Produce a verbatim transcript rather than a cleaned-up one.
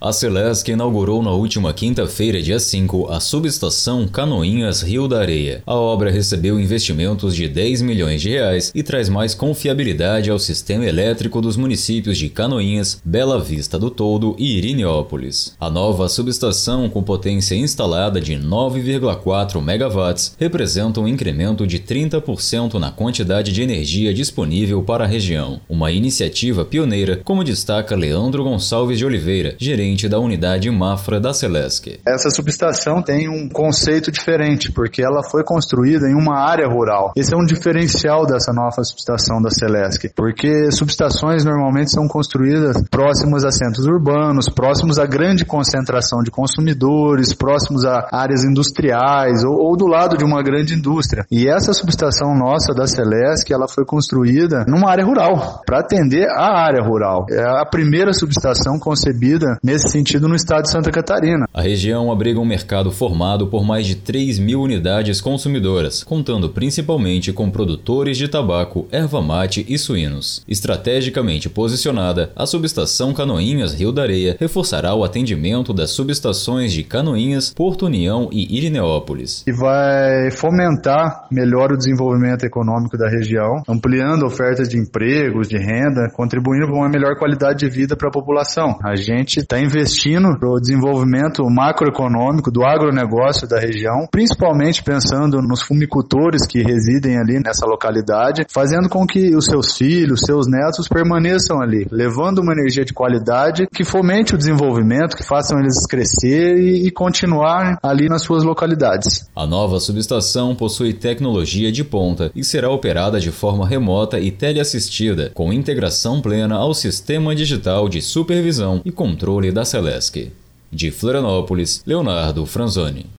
A Celesc inaugurou na última quinta-feira, dia cinco, a subestação Canoinhas Rio da Areia. A obra recebeu investimentos de dez milhões de reais e traz mais confiabilidade ao sistema elétrico dos municípios de Canoinhas, Bela Vista do Toldo e Irineópolis. A nova subestação, com potência instalada de nove vírgula quatro megawatts, representa um incremento de trinta por cento na quantidade de energia disponível para a região. Uma iniciativa pioneira, como destaca Leandro Gonçalves de Oliveira, gerente da unidade Mafra da Celesc. Essa subestação tem um conceito diferente, porque ela foi construída em uma área rural. Esse é um diferencial dessa nova subestação da Celesc, porque subestações normalmente são construídas próximas a centros urbanos, próximos a grande concentração de consumidores, próximos a áreas industriais ou, ou do lado de uma grande indústria. E essa subestação nossa da Celesc, ela foi construída numa área rural, para atender a área rural. É a primeira subestação concebida nesse sentido no estado de Santa Catarina. A região abriga um mercado formado por mais de três mil unidades consumidoras, contando principalmente com produtores de tabaco, erva mate e suínos. Estrategicamente posicionada, a subestação Canoinhas Rio da Areia reforçará o atendimento das subestações de Canoinhas, Porto União e Irineópolis. E vai fomentar melhor o desenvolvimento econômico da região, ampliando ofertas de empregos, de renda, contribuindo para uma melhor qualidade de vida para a população. A gente está investindo no desenvolvimento macroeconômico do agronegócio da região, principalmente pensando nos fumicultores que residem ali nessa localidade, fazendo com que os seus filhos, seus netos permaneçam ali, levando uma energia de qualidade que fomente o desenvolvimento, que façam eles crescer e, e continuar ali nas suas localidades. A nova subestação possui tecnologia de ponta e será operada de forma remota e teleassistida, com integração plena ao sistema digital de supervisão e controle da Celesc. De Florianópolis, Leonardo Franzoni.